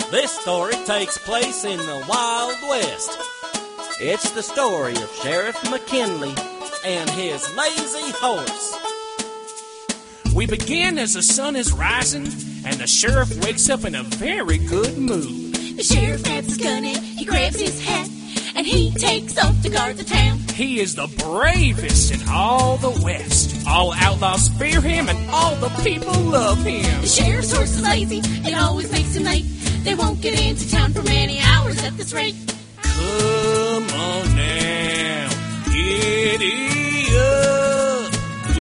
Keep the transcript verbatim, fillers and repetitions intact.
This story takes place in the Wild West. It's the story of Sheriff McKinley and his lazy horse. We begin as the sun is rising, and the sheriff wakes up in a very good mood. The sheriff grabs his gun and he grabs his hat, and he takes off to guard the town. He is the bravest in all the West. All outlaws fear him, and all the people love him. The sheriff's horse is lazy, it always makes him late. They won't get into town for many hours at this rate. Come on now, giddy up.